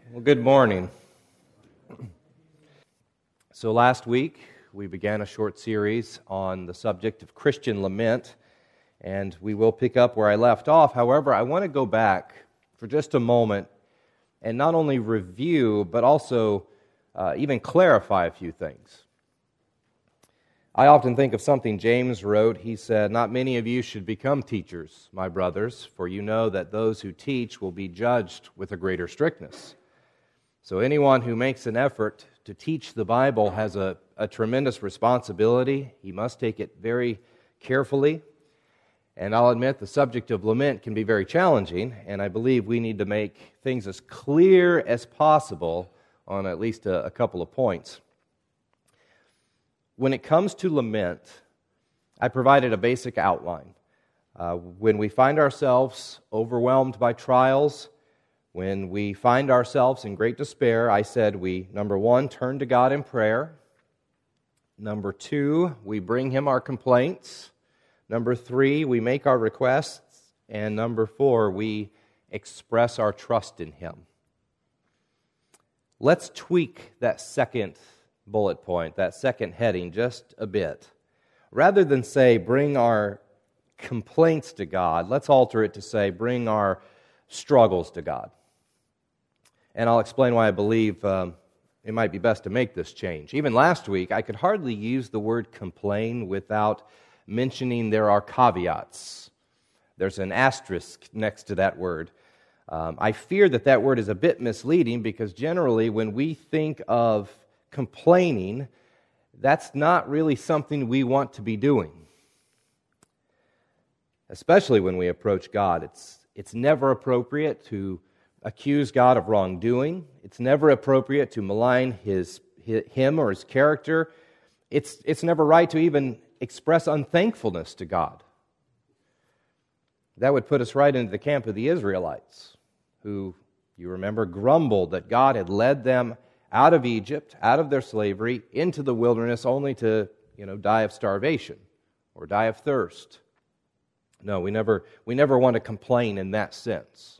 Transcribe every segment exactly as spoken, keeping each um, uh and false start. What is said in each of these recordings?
Well, good morning. So last week, we began a short series on the subject of Christian lament, and we will pick up where I left off. However, I want to go back for just a moment and not only review, but also uh, even clarify a few things. I often think of something James wrote. He said, "Not many of you should become teachers, my brothers, for you know that those who teach will be judged with a greater strictness." So anyone who makes an effort to teach the Bible has a, a tremendous responsibility. He must take it very carefully. And I'll admit the subject of lament can be very challenging, and I believe we need to make things as clear as possible on at least a, a couple of points. When it comes to lament, I provided a basic outline. Uh, when we find ourselves overwhelmed by trials, when we find ourselves in great despair, I said we, number one, turn to God in prayer. Number two, we bring Him our complaints. Number three, we make our requests. And number four, we express our trust in Him. Let's tweak that second bullet point, that second heading, just a bit. Rather than say, bring our complaints to God, let's alter it to say, bring our struggles to God. And I'll explain why I believe um, it might be best to make this change. Even last week, I could hardly use the word complain without mentioning there are caveats. There's an asterisk next to that word. Um, I fear that that word is a bit misleading because generally when we think of complaining, that's not really something we want to be doing. Especially when we approach God. It's, it's never appropriate to accuse God of wrongdoing. It's never appropriate to malign his, his him or his character. It's, it's never right to even express unthankfulness to God. That would put us right into the camp of the Israelites, who, you remember, grumbled that God had led them out of Egypt, out of their slavery, into the wilderness only to, you know, die of starvation or die of thirst. No, we never, we never want to complain in that sense.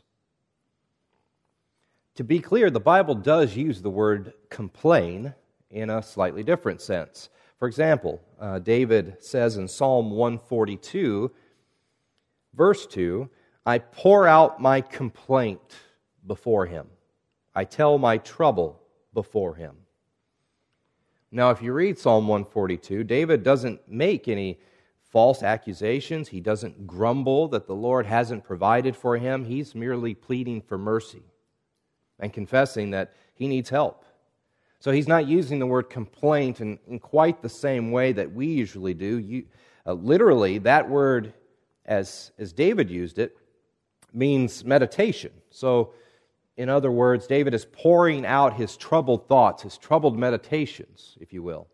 To be clear, the Bible does use the word complain in a slightly different sense. For example, uh, David says in Psalm one forty-two, verse two, "I pour out my complaint before Him. I tell my trouble before Him." Now, if you read Psalm one forty-two, David doesn't make any false accusations. He doesn't grumble that the Lord hasn't provided for him. He's merely pleading for mercy and confessing that he needs help. So he's not using the word complaint in, in quite the same way that we usually do. You, uh, literally, that word, as, as David used it, means meditation. So, in other words, David is pouring out his troubled thoughts, his troubled meditations, if you will.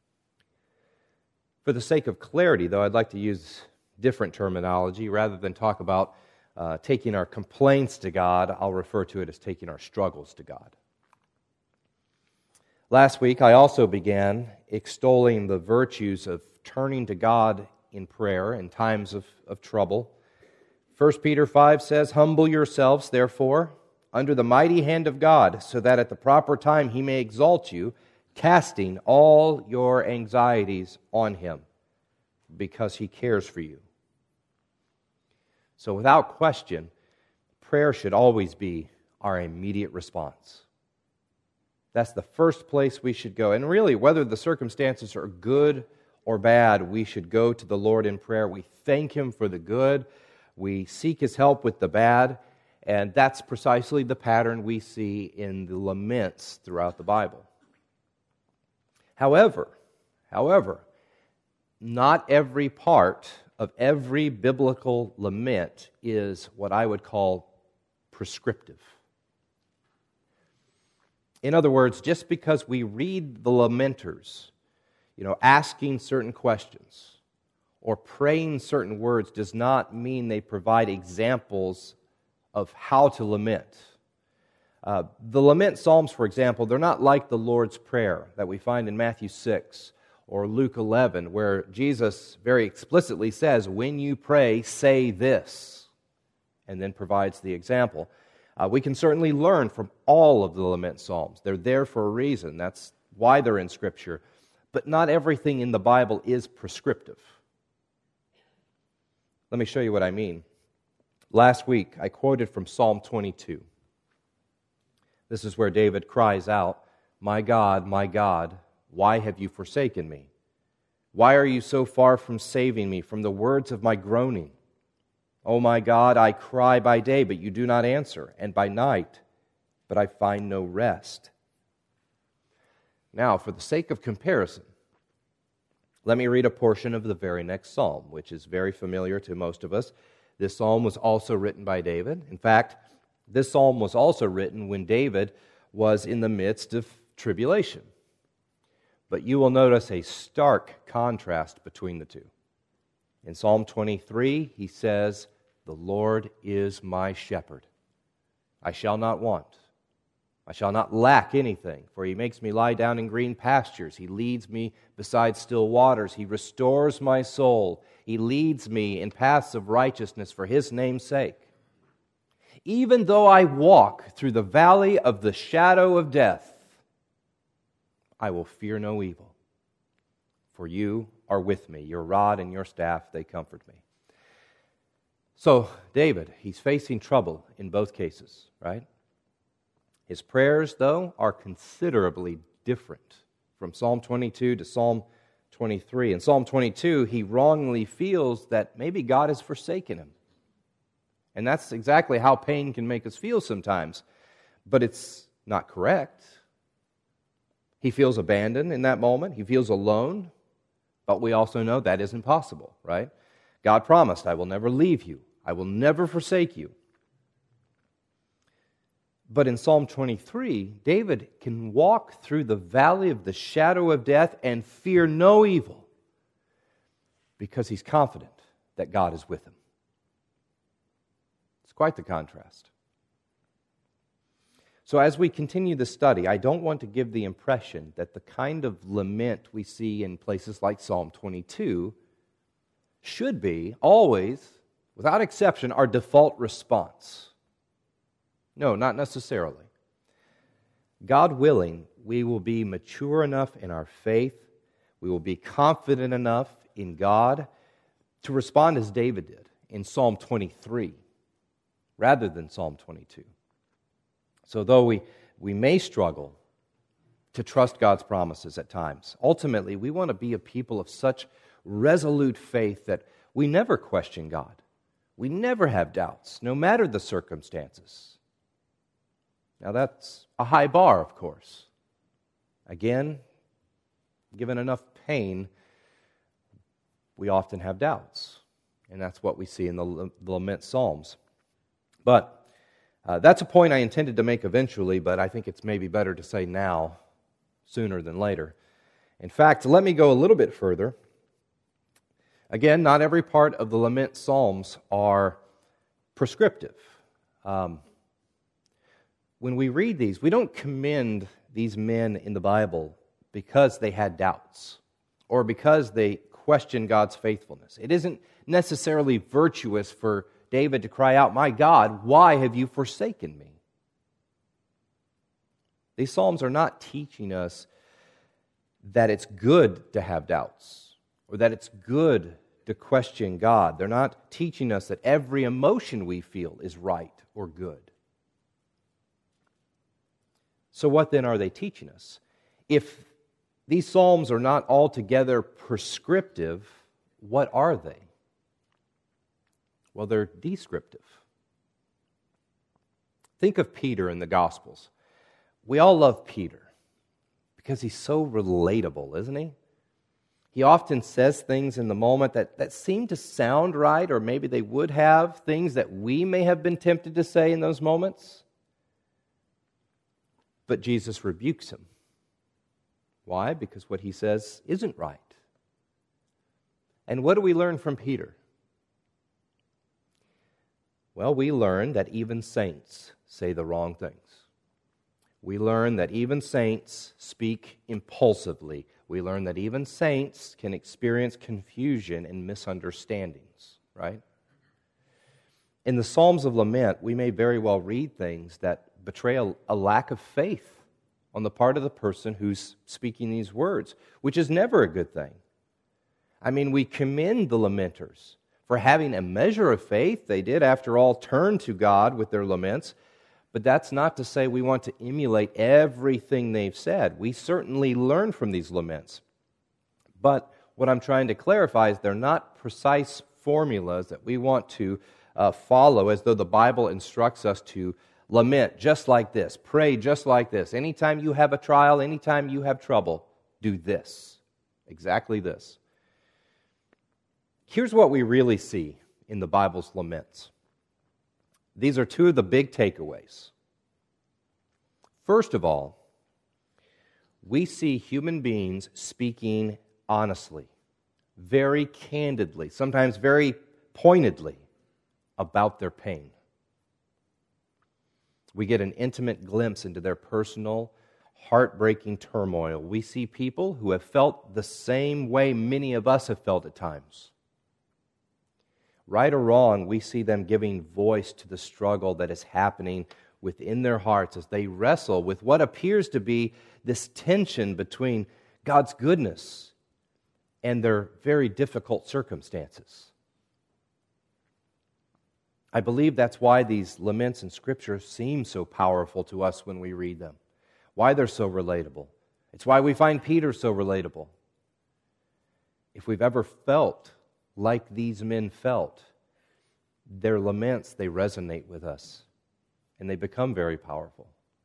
For the sake of clarity, though, I'd like to use different terminology. Rather than talk about uh, taking our complaints to God, I'll refer to it as taking our struggles to God. Last week, I also began extolling the virtues of turning to God in prayer in times of, of trouble. First Peter five says, "Humble yourselves, therefore, under the mighty hand of God, so that at the proper time He may exalt you, casting all your anxieties on Him, because He cares for you." So without question, prayer should always be our immediate response. That's the first place we should go. And really, whether the circumstances are good or bad, we should go to the Lord in prayer. We thank Him for the good. We seek His help with the bad. And that's precisely the pattern we see in the laments throughout the Bible. However, however, not every part of every biblical lament is what I would call prescriptive. In other words, just because we read the lamenters, you know, asking certain questions or praying certain words does not mean they provide examples of how to lament. Uh, the lament psalms, for example, they're not like the Lord's Prayer that we find in Matthew six or Luke eleven, where Jesus very explicitly says, "When you pray, say this," and then provides the example. Uh, we can certainly learn from all of the lament psalms. They're there for a reason. That's why they're in Scripture. But not everything in the Bible is prescriptive. Let me show you what I mean. Last week, I quoted from Psalm twenty-two. This is where David cries out, "My God, my God, why have you forsaken me? Why are you so far from saving me from the words of my groaning? O my God, I cry by day, but you do not answer, and by night, but I find no rest." Now, for the sake of comparison, let me read a portion of the very next psalm, which is very familiar to most of us. This psalm was also written by David. In fact, this psalm was also written when David was in the midst of tribulation. But you will notice a stark contrast between the two. In Psalm twenty-three, he says, "The Lord is my shepherd. I shall not want. I shall not lack anything, for he makes me lie down in green pastures. He leads me beside still waters. He restores my soul. He leads me in paths of righteousness for his name's sake. Even though I walk through the valley of the shadow of death, I will fear no evil, for you are with me. Your rod and your staff, they comfort me." So, David, he's facing trouble in both cases, right? His prayers, though, are considerably different from Psalm twenty-two to Psalm twenty-three. In Psalm twenty-two, he wrongly feels that maybe God has forsaken him. And that's exactly how pain can make us feel sometimes. But it's not correct. He feels abandoned in that moment. He feels alone. But we also know that isn't possible, right? God promised, "I will never leave you. I will never forsake you." But in Psalm twenty-three, David can walk through the valley of the shadow of death and fear no evil because he's confident that God is with him. It's quite the contrast. So as we continue the study, I don't want to give the impression that the kind of lament we see in places like Psalm twenty-two should be always, without exception, our default response. No, not necessarily. God willing, we will be mature enough in our faith, we will be confident enough in God to respond as David did in Psalm twenty-three rather than Psalm twenty-two. So though we, we may struggle to trust God's promises at times, ultimately we want to be a people of such resolute faith that we never question God. We never have doubts, no matter the circumstances. Now that's a high bar, of course. Again, given enough pain, we often have doubts. And that's what we see in the, the lament psalms. But uh, that's a point I intended to make eventually, but I think it's maybe better to say now, sooner than later. In fact, let me go a little bit further. Again, not every part of the lament psalms are prescriptive. Um, when we read these, we don't commend these men in the Bible because they had doubts or because they questioned God's faithfulness. It isn't necessarily virtuous for David to cry out, "My God, why have you forsaken me?" These psalms are not teaching us that it's good to have doubts or that it's good to question God. They're not teaching us that every emotion we feel is right or good. So what then are they teaching us? If these psalms are not altogether prescriptive, what are they? Well, they're descriptive. Think of Peter in the Gospels. We all love Peter because he's so relatable, isn't he? He often says things in the moment that, that seem to sound right, or maybe they would have, things that we may have been tempted to say in those moments. But Jesus rebukes him. Why? Because what he says isn't right. And what do we learn from Peter? Well, we learn that even saints say the wrong things. We learn that even saints speak impulsively. We learn that even saints can experience confusion and misunderstandings, right? In the Psalms of Lament, we may very well read things that betray a, a lack of faith on the part of the person who's speaking these words, which is never a good thing. I mean, we commend the lamenters for having a measure of faith. They did, after all, turn to God with their laments, but that's not to say we want to emulate everything they've said. We certainly learn from these laments. But what I'm trying to clarify is they're not precise formulas that we want to uh, follow as though the Bible instructs us to lament just like this, pray just like this. Anytime you have a trial, anytime you have trouble, do this, exactly this. Here's what we really see in the Bible's laments. These are two of the big takeaways. First of all, we see human beings speaking honestly, very candidly, sometimes very pointedly about their pain. We get an intimate glimpse into their personal, heartbreaking turmoil. We see people who have felt the same way many of us have felt at times. Right or wrong, we see them giving voice to the struggle that is happening within their hearts as they wrestle with what appears to be this tension between God's goodness and their very difficult circumstances. I believe that's why these laments in Scripture seem so powerful to us when we read them, why they're so relatable. It's why we find Peter so relatable. If we've ever felt like these men felt, their laments, they resonate with us, and they become very powerful.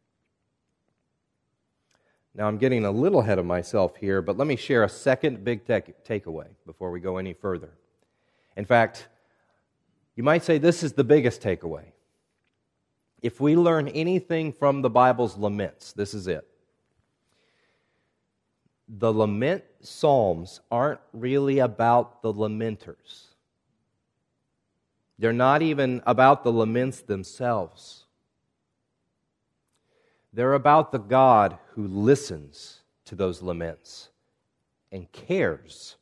Now, I'm getting a little ahead of myself here, but let me share a second big take- takeaway before we go any further. In fact, you might say this is the biggest takeaway. If we learn anything from the Bible's laments, this is it. The lament psalms aren't really about the lamenters. They're not even about the laments themselves. They're about the God who listens to those laments and cares.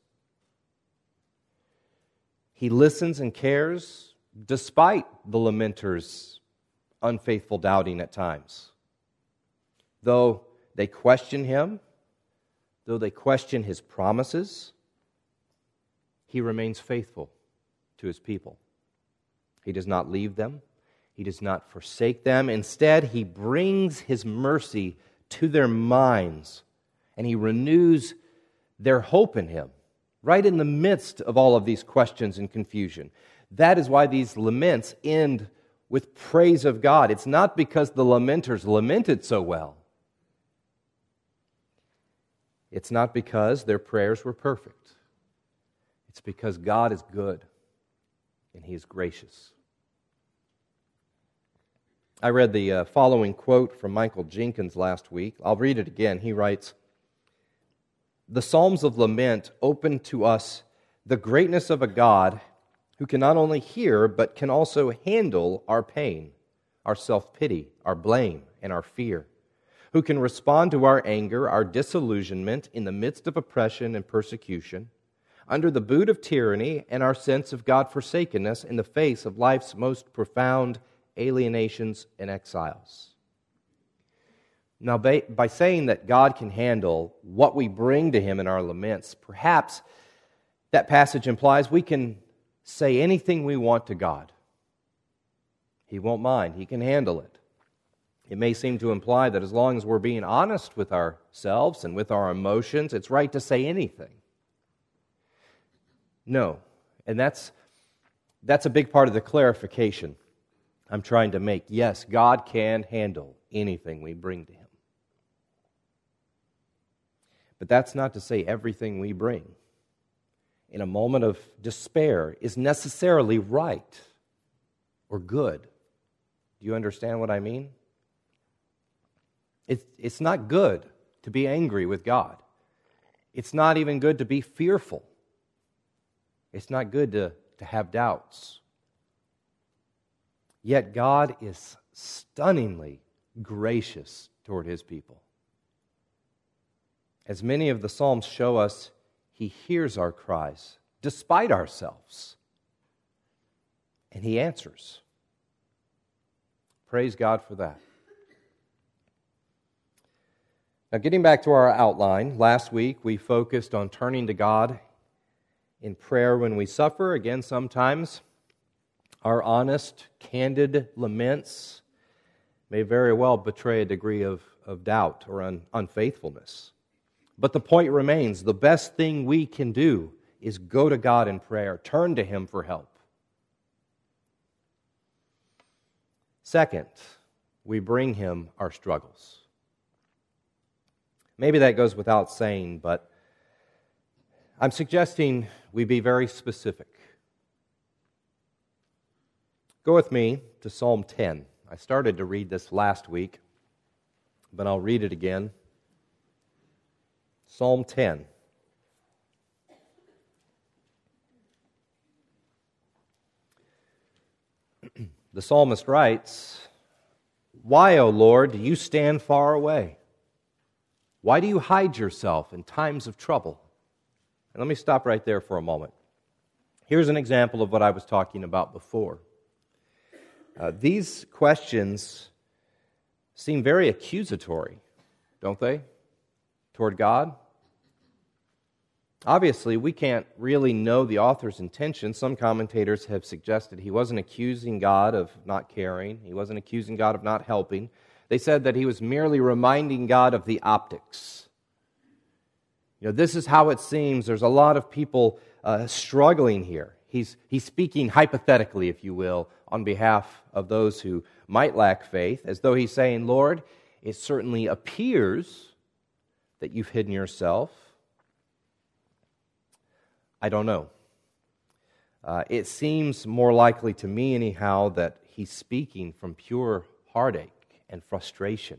He listens and cares despite the lamenters' unfaithful doubting at times. Though they question him, though they question his promises, he remains faithful to his people. He does not leave them. He does not forsake them. Instead, he brings his mercy to their minds, and he renews their hope in him, right in the midst of all of these questions and confusion. That is why these laments end with praise of God. It's not because the lamenters lamented so well. It's not because their prayers were perfect. It's because God is good and he is gracious. I read the uh, following quote from Michael Jenkins last week. I'll read it again. He writes, "The Psalms of Lament open to us the greatness of a God who can not only hear, but can also handle our pain, our self-pity, our blame, and our fear, who can respond to our anger, our disillusionment in the midst of oppression and persecution, under the boot of tyranny, and our sense of God-forsakenness in the face of life's most profound alienations and exiles." Now, by, by saying that God can handle what we bring to him in our laments, perhaps that passage implies we can say anything we want to God. He won't mind. He can handle it. It may seem to imply that as long as we're being honest with ourselves and with our emotions, it's right to say anything. No, and that's that's a big part of the clarification I'm trying to make. Yes, God can handle anything we bring to him. But that's not to say everything we bring in a moment of despair is necessarily right or good. Do you understand what I mean? It's, it's not good to be angry with God. It's not even good to be fearful. It's not good to, to have doubts. Yet God is stunningly gracious toward his people. As many of the Psalms show us, he hears our cries despite ourselves, and he answers. Praise God for that. Now, getting back to our outline, last week we focused on turning to God in prayer when we suffer. Again, sometimes our honest, candid laments may very well betray a degree of, of doubt or un, unfaithfulness. But the point remains, the best thing we can do is go to God in prayer, turn to Him for help. Second, we bring Him our struggles. Maybe that goes without saying, but I'm suggesting we be very specific. Go with me to Psalm ten. I started to read this last week, but I'll read it again. Psalm ten. The psalmist writes, "Why, O Lord, do you stand far away? Why do you hide yourself in times of trouble?" And let me stop right there for a moment. Here's an example of what I was talking about before. Uh, these questions seem very accusatory, don't they, toward God? Obviously, we can't really know the author's intention. Some commentators have suggested he wasn't accusing God of not caring. He wasn't accusing God of not helping. They said that he was merely reminding God of the optics. You know, this is how it seems. There's a lot of people uh, struggling here. He's, he's speaking hypothetically, if you will, on behalf of those who might lack faith, as though he's saying, Lord, it certainly appears that you've hidden yourself. I don't know. Uh, it seems more likely to me, anyhow, that he's speaking from pure heartache and frustration.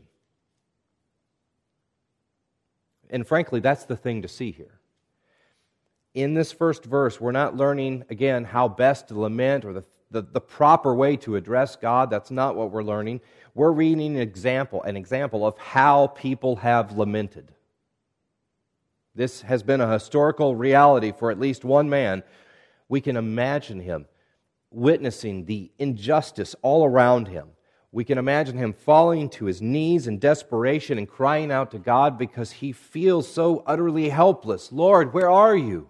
And frankly, that's the thing to see here. In this first verse, we're not learning, again, how best to lament or the, the, the proper way to address God. That's not what we're learning. We're reading an example, an example of how people have lamented. This has been a historical reality for at least one man. We can imagine him witnessing the injustice all around him. We can imagine him falling to his knees in desperation and crying out to God because he feels so utterly helpless. Lord, where are you?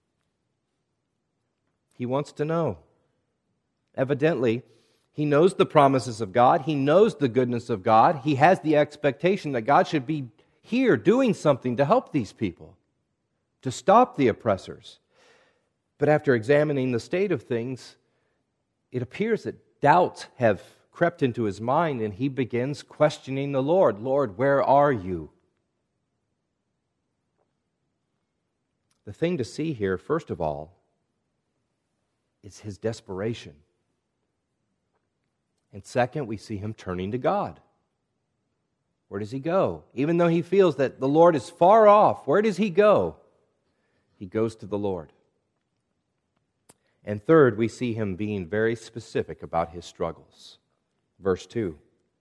He wants to know. Evidently, he knows the promises of God. He knows the goodness of God. He has the expectation that God should be here doing something to help these people, to stop the oppressors. But after examining the state of things, it appears that doubts have crept into his mind, and he begins questioning the Lord. Lord, where are you? The thing to see here, first of all, is his desperation. And second, we see him turning to God. Where does he go? Even though he feels that the Lord is far off, where does he go? He goes to the Lord. And third, we see him being very specific about his struggles. Verse two.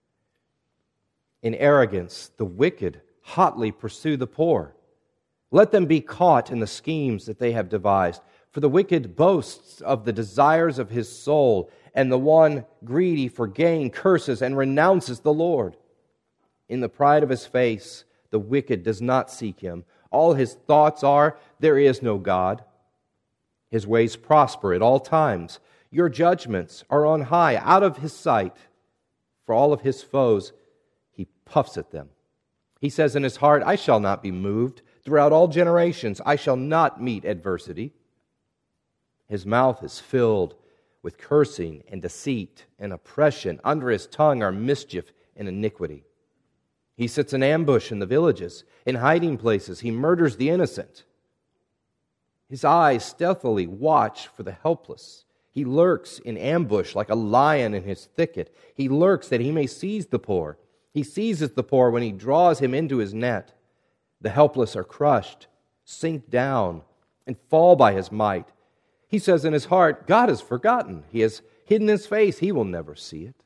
In arrogance, the wicked hotly pursue the poor. Let them be caught in the schemes that they have devised. For the wicked boasts of the desires of his soul, and the one greedy for gain curses and renounces the Lord. In the pride of his face, the wicked does not seek him. All his thoughts are, there is no God. His ways prosper at all times. Your judgments are on high, out of his sight. For all of his foes, he puffs at them. He says in his heart, I shall not be moved. Throughout all generations, I shall not meet adversity. His mouth is filled with cursing and deceit and oppression. Under his tongue are mischief and iniquity. He sits in ambush in the villages. In hiding places, he murders the innocent. His eyes stealthily watch for the helpless. He lurks in ambush like a lion in his thicket. He lurks that he may seize the poor. He seizes the poor when he draws him into his net. The helpless are crushed, sink down, and fall by his might. He says in his heart, God has forgotten. He has hidden his face. He will never see it.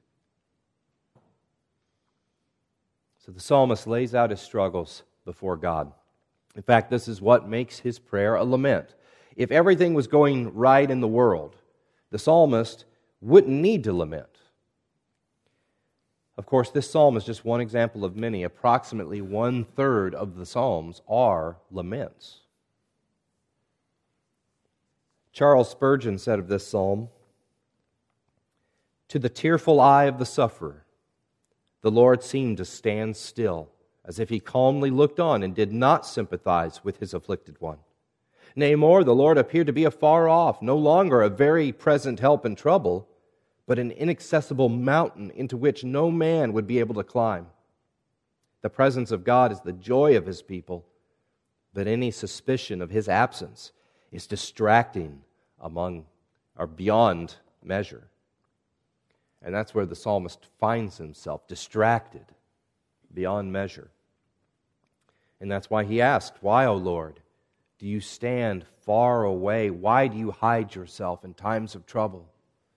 So the psalmist lays out his struggles before God. In fact, this is what makes his prayer a lament. If everything was going right in the world, the psalmist wouldn't need to lament. Of course, this psalm is just one example of many. Approximately one-third of the psalms are laments. Charles Spurgeon said of this psalm, "To the tearful eye of the sufferer, the Lord seemed to stand still, as if he calmly looked on and did not sympathize with his afflicted one. Nay, more, the Lord appeared to be afar off, no longer a very present help in trouble, but an inaccessible mountain into which no man would be able to climb. The presence of God is the joy of His people, but any suspicion of His absence is distracting among or beyond measure." And that's where the psalmist finds himself, distracted beyond measure. And that's why he asked, "Why, O Lord, do you stand far away? Why do you hide yourself in times of trouble?"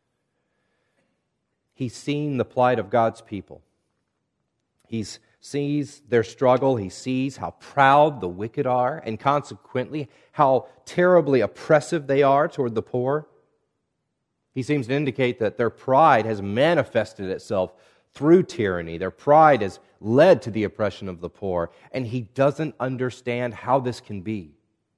He's seen the plight of God's people. He sees their struggle. He sees how proud the wicked are, and consequently, how terribly oppressive they are toward the poor. He seems to indicate that their pride has manifested itself through tyranny. Their pride has led to the oppression of the poor, and he doesn't understand how this can be.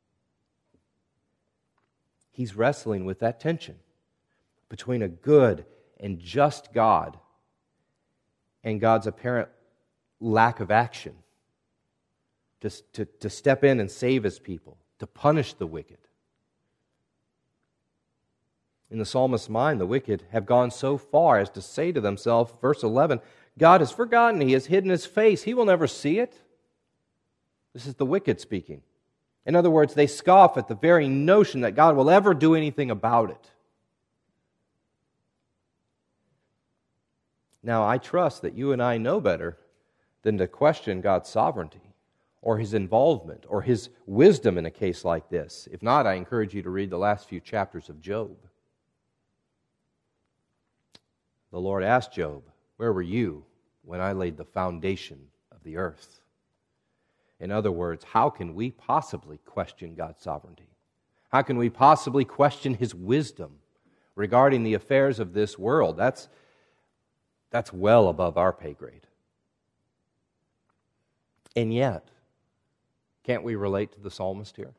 He's wrestling with that tension between a good and just God and God's apparent lack of action to, to, to step in and save His people, to punish the wicked. In the psalmist's mind, the wicked have gone so far as to say to themselves, verse eleven, "God has forgotten, He has hidden His face, He will never see it." This is the wicked speaking. In other words, they scoff at the very notion that God will ever do anything about it. Now, I trust that you and I know better than to question God's sovereignty or His involvement or His wisdom in a case like this. If not, I encourage you to read the last few chapters of Job. The Lord asked Job, "Where were you when I laid the foundation of the earth?" In other words, how can we possibly question God's sovereignty? How can we possibly question His wisdom regarding the affairs of this world? That's, that's well above our pay grade. And yet, can't we relate to the psalmist here?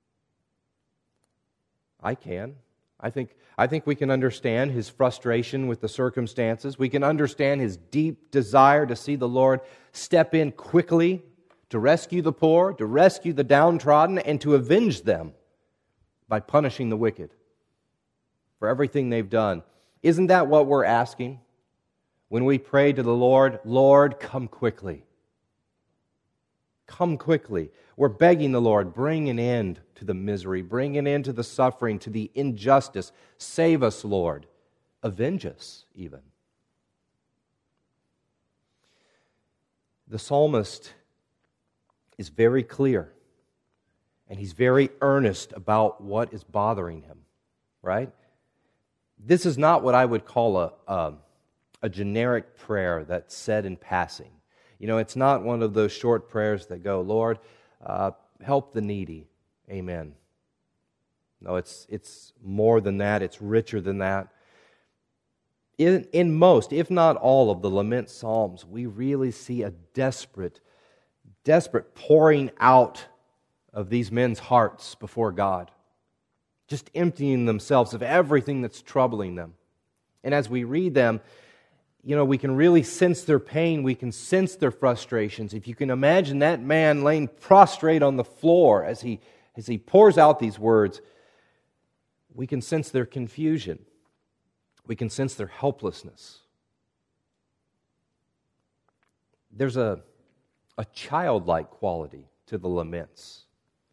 I can. I think, I think we can understand his frustration with the circumstances. We can understand his deep desire to see the Lord step in quickly to rescue the poor, to rescue the downtrodden, and to avenge them by punishing the wicked for everything they've done. Isn't that what we're asking when we pray to the Lord? "Lord, come quickly. Come quickly." We're begging the Lord, bring an end to the misery, bring an end to the suffering, to the injustice. Save us, Lord. Avenge us, even. The psalmist is very clear, and he's very earnest about what is bothering him, right? This is not what I would call a, a, a generic prayer that's said in passing. You know, it's not one of those short prayers that go, "Lord, uh, help the needy, amen." No, it's it's more than that. It's richer than that. In, in most, if not all, of the lament psalms, we really see a desperate, desperate pouring out of these men's hearts before God, just emptying themselves of everything that's troubling them. And as we read them, you know, we can really sense their pain. We can sense their frustrations. If you can imagine that man laying prostrate on the floor as he, as he pours out these words, we can sense their confusion. We can sense their helplessness. There's a, a childlike quality to the laments.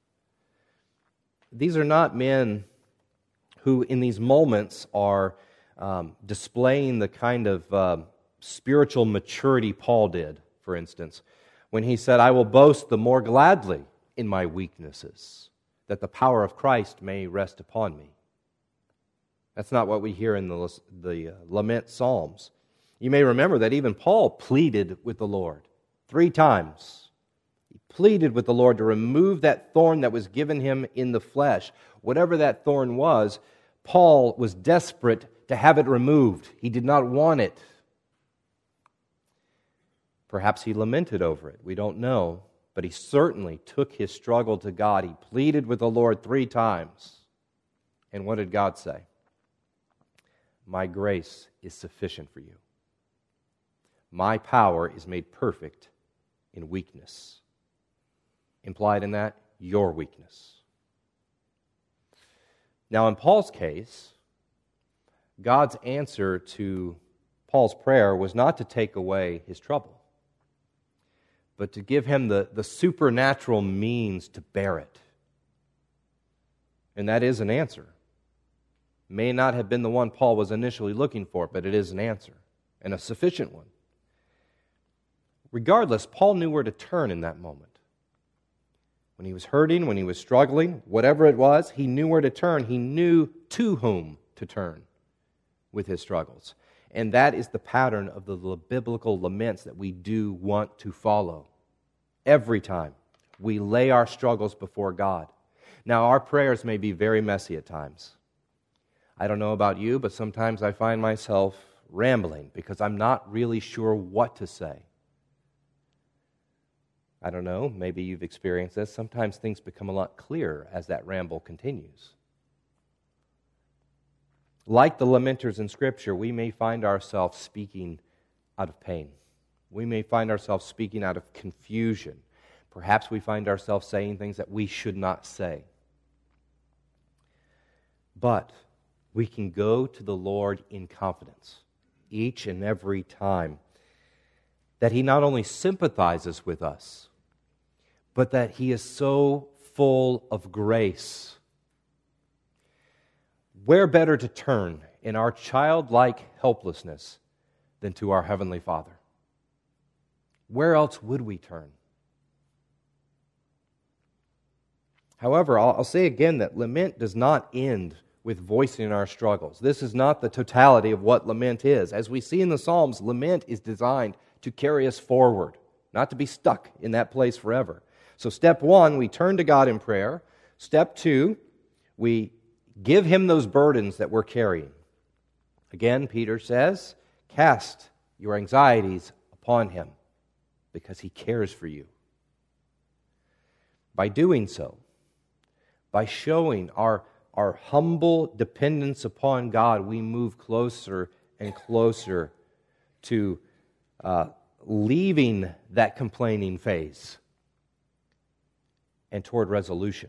These are not men who in these moments are Um, displaying the kind of uh, spiritual maturity Paul did, for instance, when he said, "I will boast the more gladly in my weaknesses, that the power of Christ may rest upon me." That's not what we hear in the, the uh, lament psalms. You may remember that even Paul pleaded with the Lord three times. He pleaded with the Lord to remove that thorn that was given him in the flesh. Whatever that thorn was, Paul was desperate to have it removed. He did not want it. Perhaps he lamented over it. We don't know. But he certainly took his struggle to God. He pleaded with the Lord three times. And what did God say? My grace is sufficient for you. My power is made perfect in weakness. Implied in that, your weakness. Now, in Paul's case, God's answer to Paul's prayer was not to take away his trouble, but to give him the, the supernatural means to bear it. And that is an answer. May not have been the one Paul was initially looking for, but it is an answer, and a sufficient one. Regardless, Paul knew where to turn in that moment. When he was hurting, when he was struggling, whatever it was, he knew where to turn. He knew to whom to turn with his struggles. And that is the pattern of the biblical laments that we do want to follow. Every time we lay our struggles before God. Now, our prayers may be very messy at times. I don't know about you, but sometimes I find myself rambling because I'm not really sure what to say. I don't know, maybe you've experienced this. Sometimes things become a lot clearer as that ramble continues. Like the lamenters in Scripture, we may find ourselves speaking out of pain. We may find ourselves speaking out of confusion. Perhaps we find ourselves saying things that we should not say. But we can go to the Lord in confidence each and every time that He not only sympathizes with us, but that He is so full of grace. Where better to turn in our childlike helplessness than to our Heavenly Father? Where else would we turn? However, I'll, I'll say again that lament does not end with voicing our struggles. This is not the totality of what lament is. As we see in the Psalms, lament is designed to carry us forward, not to be stuck in that place forever. So step one, we turn to God in prayer. Step two, we give Him those burdens that we're carrying. Again, Peter says, cast your anxieties upon Him because He cares for you. By doing so, by showing our, our humble dependence upon God, we move closer and closer to uh, leaving that complaining phase and toward resolution.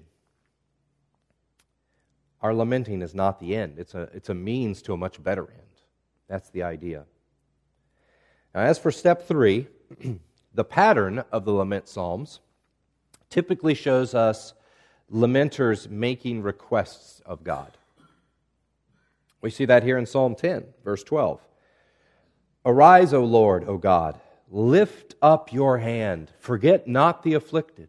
Our lamenting is not the end. It's a, it's a means to a much better end. That's the idea. Now, as for step three, the pattern of the lament psalms typically shows us lamenters making requests of God. We see that here in Psalm ten, verse twelve. Arise, O Lord, O God, lift up your hand, forget not the afflicted.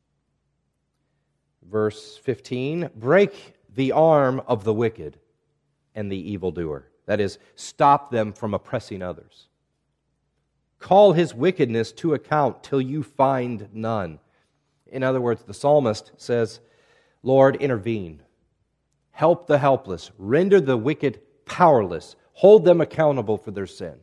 Verse fifteen, break the arm of the wicked and the evildoer. That is, stop them from oppressing others. Call his wickedness to account till you find none. In other words, the psalmist says, Lord, intervene. Help the helpless. Render the wicked powerless. Hold them accountable for their sins.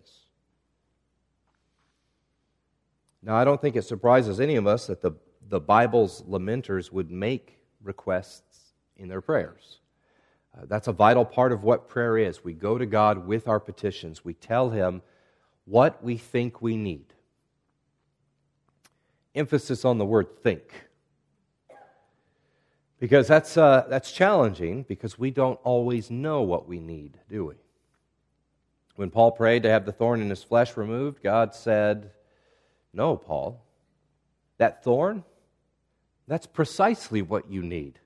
Now, I don't think it surprises any of us that the, the Bible's lamenters would make requests in their prayers. Uh, that's a vital part of what prayer is. We go to God with our petitions. We tell Him what we think we need. Emphasis on the word think. Because that's, uh, that's challenging because we don't always know what we need, do we? When Paul prayed to have the thorn in his flesh removed, God said, no, Paul, that thorn, that's precisely what you need.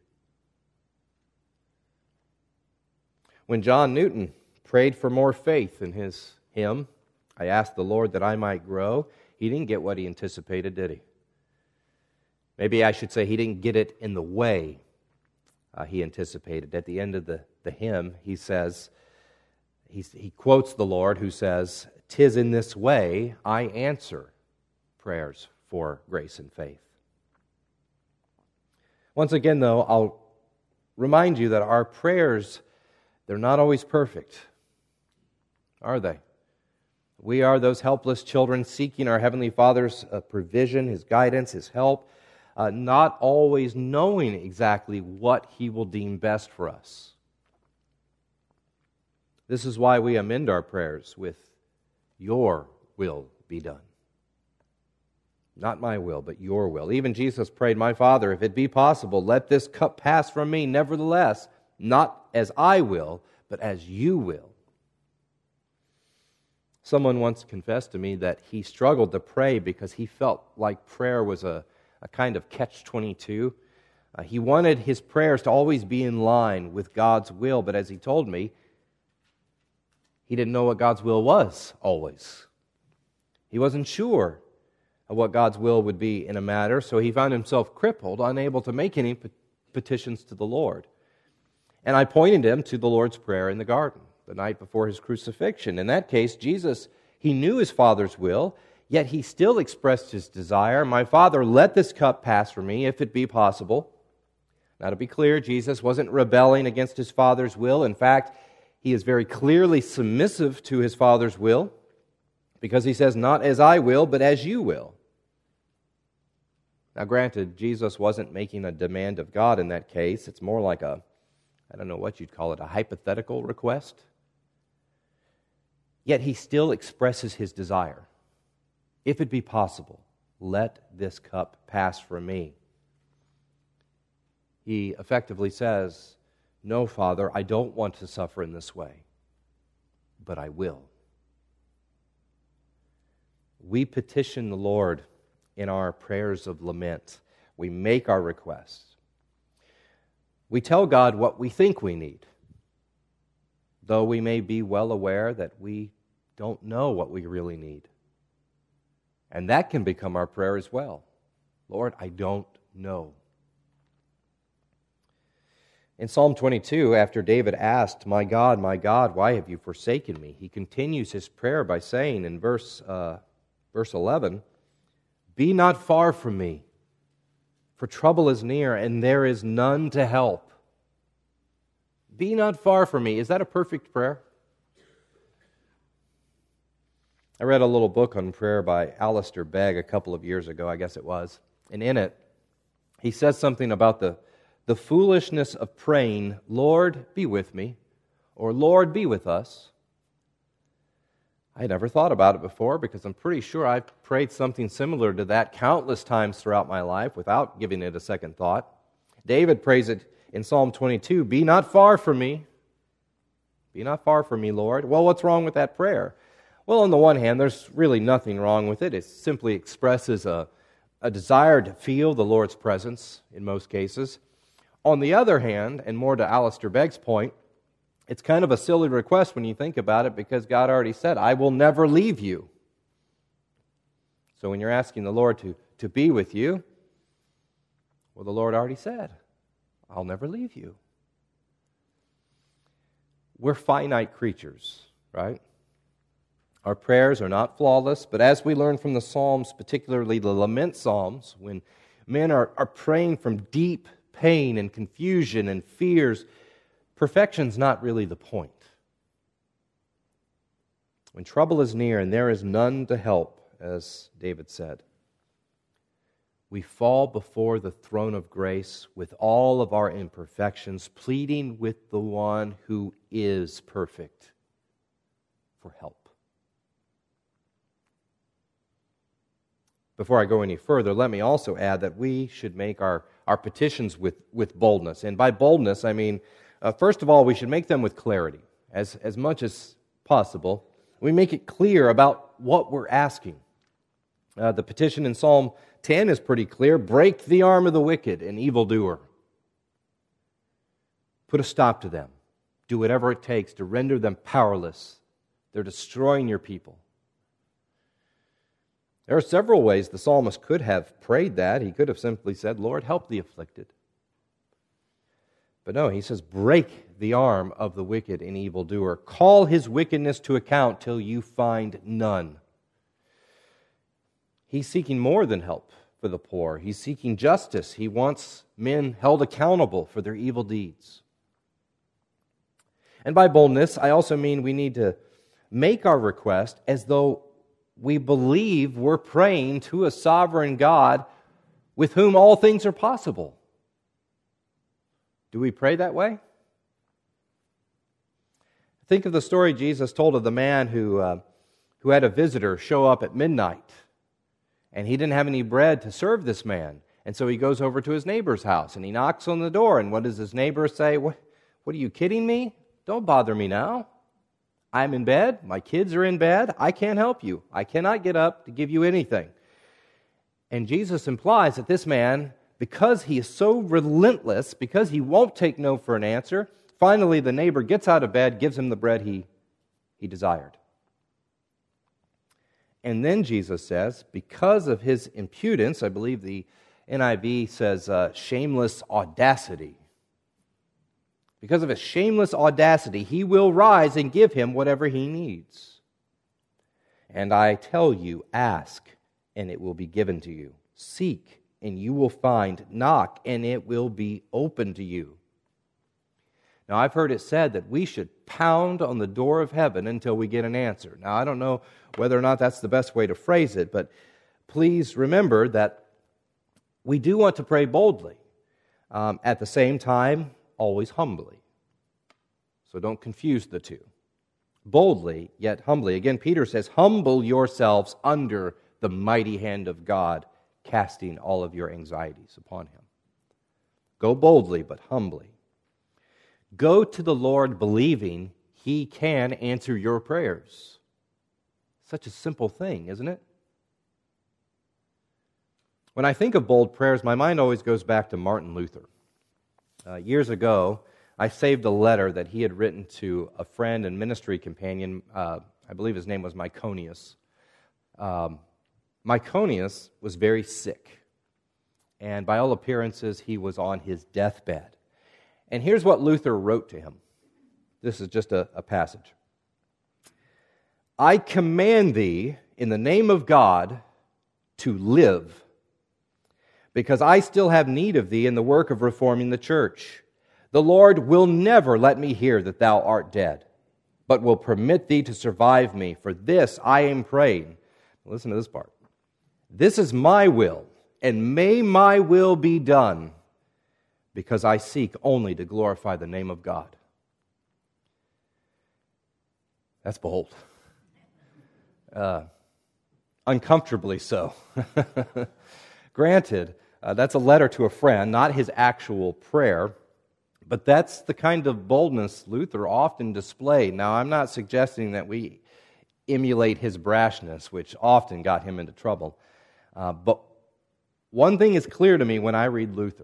When John Newton prayed for more faith in his hymn, I asked the Lord that I might grow, he didn't get what he anticipated, did he? Maybe I should say he didn't get it in the way uh, he anticipated. At the end of the, the hymn, he says, he, he quotes the Lord who says, "'Tis in this way I answer prayers for grace and faith." Once again, though, I'll remind you that our prayers, they're not always perfect, are they? We are those helpless children seeking our Heavenly Father's uh, provision, His guidance, His help, uh, not always knowing exactly what He will deem best for us. This is why we amend our prayers with, "Your will be done." Not my will, but your will. Even Jesus prayed, "My Father, if it be possible, let this cup pass from me. Nevertheless, not as I will, but as you will." Someone once confessed to me that he struggled to pray because he felt like prayer was a, a kind of catch twenty-two. Uh, he wanted his prayers to always be in line with God's will, but as he told me, he didn't know what God's will was always. He wasn't sure of what God's will would be in a matter, so he found himself crippled, unable to make any petitions to the Lord. And I pointed him to the Lord's Prayer in the garden, the night before his crucifixion. In that case, Jesus, he knew his Father's will, yet he still expressed his desire, "My Father, let this cup pass from me, if it be possible." Now, to be clear, Jesus wasn't rebelling against his Father's will. In fact, he is very clearly submissive to his Father's will, because he says, "Not as I will, but as you will." Now, granted, Jesus wasn't making a demand of God in that case. It's more like a, I don't know what you'd call it, a hypothetical request. Yet he still expresses his desire. "If it be possible, let this cup pass from me." He effectively says, "No, Father, I don't want to suffer in this way, but I will." We petition the Lord in our prayers of lament. We make our requests. We tell God what we think we need, though we may be well aware that we don't know what we really need. And that can become our prayer as well. "Lord, I don't know." In Psalm twenty-two, after David asked, "My God, my God, why have you forsaken me?" he continues his prayer by saying in verse, uh, verse eleven, "Be not far from me, for trouble is near, and there is none to help." Be not far from me. Is that a perfect prayer? I read a little book on prayer by Alistair Begg a couple of years ago, I guess it was. And in it, he says something about the, the foolishness of praying, "Lord, be with me," or "Lord, be with us." I had never thought about it before because I'm pretty sure I've prayed something similar to that countless times throughout my life without giving it a second thought. David prays it in Psalm twenty-two, "Be not far from me. Be not far from me, Lord." Well, what's wrong with that prayer? Well, on the one hand, there's really nothing wrong with it. It simply expresses a, a desire to feel the Lord's presence in most cases. On the other hand, and more to Alistair Begg's point, it's kind of a silly request when you think about it because God already said, "I will never leave you." So when you're asking the Lord to, to be with you, well, the Lord already said, "I'll never leave you." We're finite creatures, right? Our prayers are not flawless, but as we learn from the Psalms, particularly the lament Psalms, when men are, are praying from deep pain and confusion and fears, perfection's not really the point. When trouble is near and there is none to help, as David said, we fall before the throne of grace with all of our imperfections, pleading with the one who is perfect for help. Before I go any further, let me also add that we should make our, our petitions with, with boldness. And by boldness, I mean, uh, first of all, we should make them with clarity, as, as much as possible. We make it clear about what we're asking. Uh, the petition in Psalm ten is pretty clear. "Break the arm of the wicked and evildoer. Put a stop to them. Do whatever it takes to render them powerless. They're destroying your people." There are several ways the psalmist could have prayed that. He could have simply said, "Lord, help the afflicted." But no, he says, "Break the arm of the wicked and evildoer. Call his wickedness to account till you find none." He's seeking more than help for the poor. He's seeking justice. He wants men held accountable for their evil deeds. And by boldness, I also mean we need to make our request as though we believe we're praying to a sovereign God with whom all things are possible. Do we pray that way? Think of the story Jesus told of the man who, uh, who had a visitor show up at midnight, and he didn't have any bread to serve this man. And so he goes over to his neighbor's house, and he knocks on the door, and what does his neighbor say? What, what are you kidding me? Don't bother me now. I'm in bed. My kids are in bed. I can't help you. I cannot get up to give you anything. And Jesus implies that this man, because he is so relentless, because he won't take no for an answer, finally the neighbor gets out of bed, gives him the bread he, he desired. And then Jesus says, because of his impudence, I believe the N I V says uh, shameless audacity. Because of his shameless audacity, he will rise and give him whatever he needs. And I tell you, ask, and it will be given to you. Seek, and you will find. Knock, and it will be open to you. Now, I've heard it said that we should pound on the door of heaven until we get an answer. Now, I don't know whether or not that's the best way to phrase it, but please remember that we do want to pray boldly. Um, at the same time, always humbly. So don't confuse the two. Boldly, yet humbly. Again, Peter says, humble yourselves under the mighty hand of God, casting all of your anxieties upon him. Go boldly, but humbly. Go to the Lord believing he can answer your prayers. Such a simple thing, isn't it? When I think of bold prayers, my mind always goes back to Martin Luther. Uh, years ago, I saved a letter that he had written to a friend and ministry companion. Uh, I believe his name was Myconius. Um, Myconius was very sick, and by all appearances, he was on his deathbed. And here's what Luther wrote to him. This is just a, a passage. I command thee, in the name of God, to live, because I still have need of thee in the work of reforming the church. The Lord will never let me hear that thou art dead, but will permit thee to survive me. For this I am praying. Listen to this part. This is my will, and may my will be done, because I seek only to glorify the name of God. That's bold. Uh, uncomfortably so. Granted, uh, that's a letter to a friend, not his actual prayer, but that's the kind of boldness Luther often displayed. Now, I'm not suggesting that we emulate his brashness, which often got him into trouble. Uh, but one thing is clear to me when I read Luther.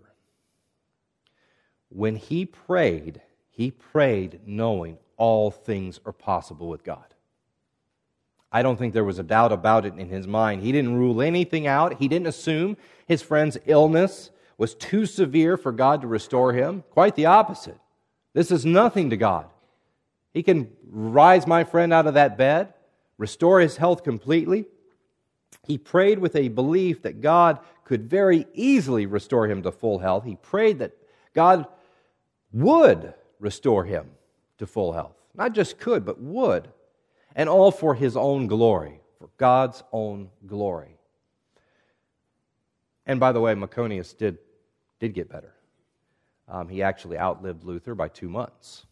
When he prayed, he prayed knowing all things are possible with God. I don't think there was a doubt about it in his mind. He didn't rule anything out. He didn't assume his friend's illness was too severe for God to restore him. Quite the opposite. This is nothing to God. He can rise my friend out of that bed, restore his health completely. He prayed with a belief that God could very easily restore him to full health. He prayed that God would restore him to full health. Not just could, but would. And all for his own glory, for God's own glory. And by the way, Myconius did, did get better. Um, he actually outlived Luther by two months.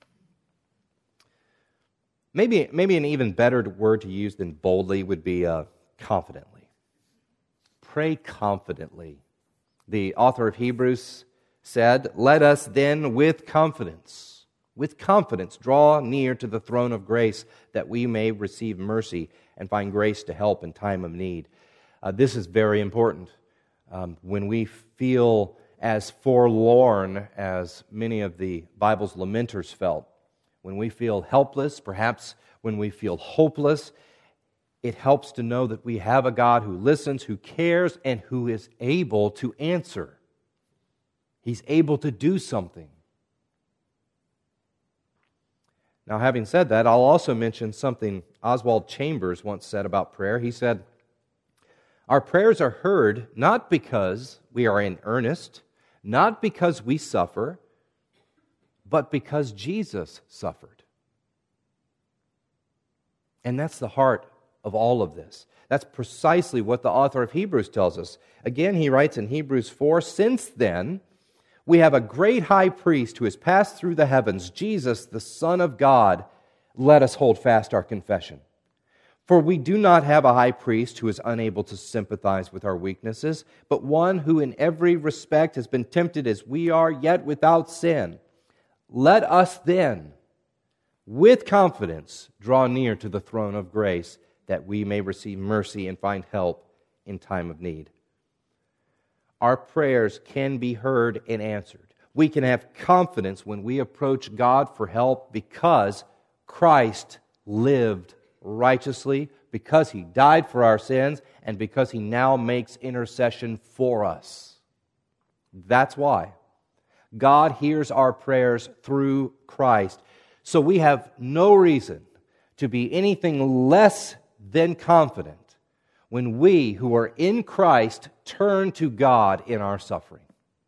Maybe, maybe an even better word to use than boldly would be uh, confidently. Pray confidently. The author of Hebrews said, let us then with confidence, with confidence draw near to the throne of grace that we may receive mercy and find grace to help in time of need. Uh, this is very important. Um, when we feel as forlorn as many of the Bible's lamenters felt, when we feel helpless, perhaps when we feel hopeless, it helps to know that we have a God who listens, who cares, and who is able to answer. He's able to do something. Now, having said that, I'll also mention something Oswald Chambers once said about prayer. He said, our prayers are heard not because we are in earnest, not because we suffer, but because Jesus suffered. And that's the heart of all of this. That's precisely what the author of Hebrews tells us. Again, he writes in Hebrews four, "Since then, we have a great high priest who has passed through the heavens, Jesus, the Son of God. Let us hold fast our confession. For we do not have a high priest who is unable to sympathize with our weaknesses, but one who in every respect has been tempted as we are, yet without sin. Let us then, with confidence, draw near to the throne of grace, that we may receive mercy and find help in time of need." Our prayers can be heard and answered. We can have confidence when we approach God for help because Christ lived righteously, because He died for our sins, and because He now makes intercession for us. That's why. God hears our prayers through Christ. So we have no reason to be anything less than confident when we who are in Christ turn to God in our suffering.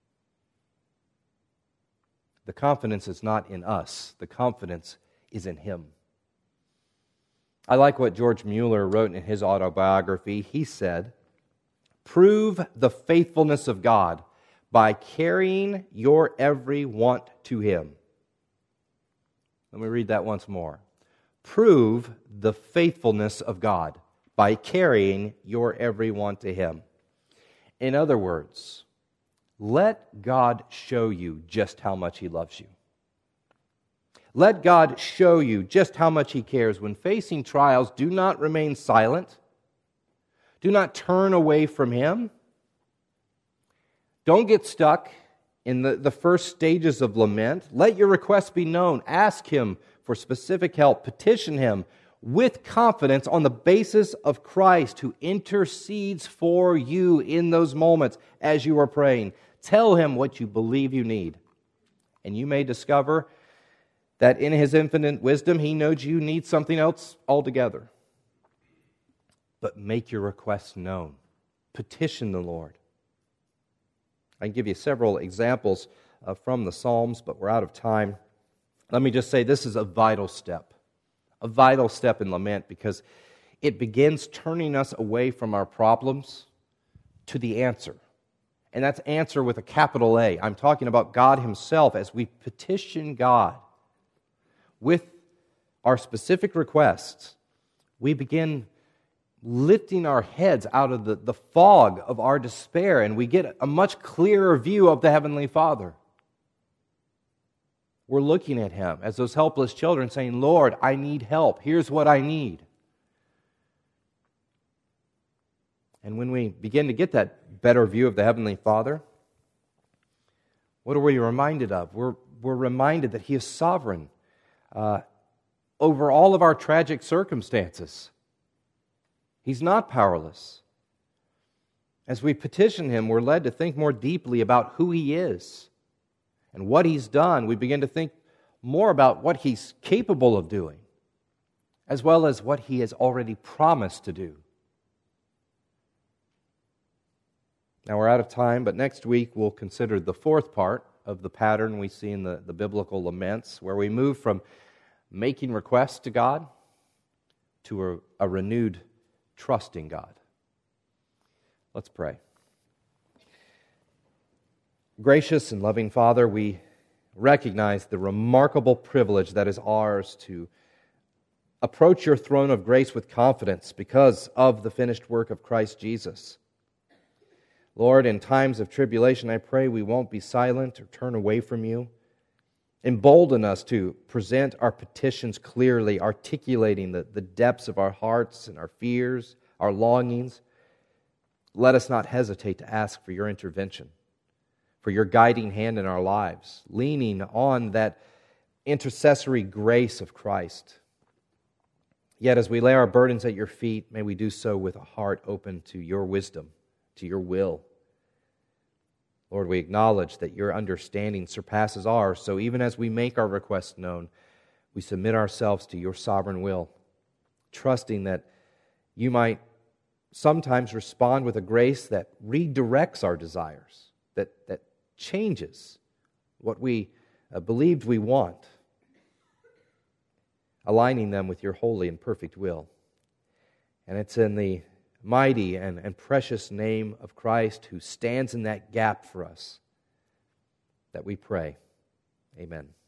The confidence is not in us. The confidence is in Him. I like what George Mueller wrote in his autobiography. He said, "Prove the faithfulness of God by carrying your every want to Him." Let me read that once more. Prove the faithfulness of God by carrying your every want to Him. In other words, let God show you just how much He loves you. Let God show you just how much He cares. When facing trials, do not remain silent. Do not turn away from Him. Don't get stuck in the, the first stages of lament. Let your requests be known. Ask Him for specific help. Petition Him with confidence on the basis of Christ, who intercedes for you in those moments as you are praying. Tell Him what you believe you need. And you may discover that in His infinite wisdom, He knows you need something else altogether. But make your requests known. Petition the Lord. I can give you several examples uh, from the Psalms, but we're out of time. Let me just say this is a vital step. A vital step in lament, because it begins turning us away from our problems to the answer. And that's answer with a capital A. I'm talking about God Himself as we petition God with our specific requests. We begin lifting our heads out of the, the fog of our despair, and we get a much clearer view of the Heavenly Father. We're looking at Him as those helpless children saying, "Lord, I need help. Here's what I need." And when we begin to get that better view of the Heavenly Father, what are we reminded of? We're, we're reminded that He is sovereign uh, over all of our tragic circumstances. He's not powerless. As we petition Him, we're led to think more deeply about who He is and what He's done. We begin to think more about what He's capable of doing, as well as what He has already promised to do. Now we're out of time, but next week we'll consider the fourth part of the pattern we see in the, the biblical laments, where we move from making requests to God to a, a renewed trust in God. Let's pray. Gracious and loving Father, we recognize the remarkable privilege that is ours to approach Your throne of grace with confidence because of the finished work of Christ Jesus. Lord, in times of tribulation, I pray we won't be silent or turn away from You. Embolden us to present our petitions clearly, articulating the, the depths of our hearts and our fears, our longings. Let us not hesitate to ask for Your intervention, for Your guiding hand in our lives, leaning on that intercessory grace of Christ. Yet as we lay our burdens at Your feet, may we do so with a heart open to Your wisdom, to Your will. Lord, we acknowledge that Your understanding surpasses ours, so even as we make our requests known, we submit ourselves to Your sovereign will, trusting that You might sometimes respond with a grace that redirects our desires, that, that changes what we uh, believed we want. aligning them with your holy and perfect will. And it's in the mighty and, and precious name of Christ, who stands in that gap for us, that we pray. Amen.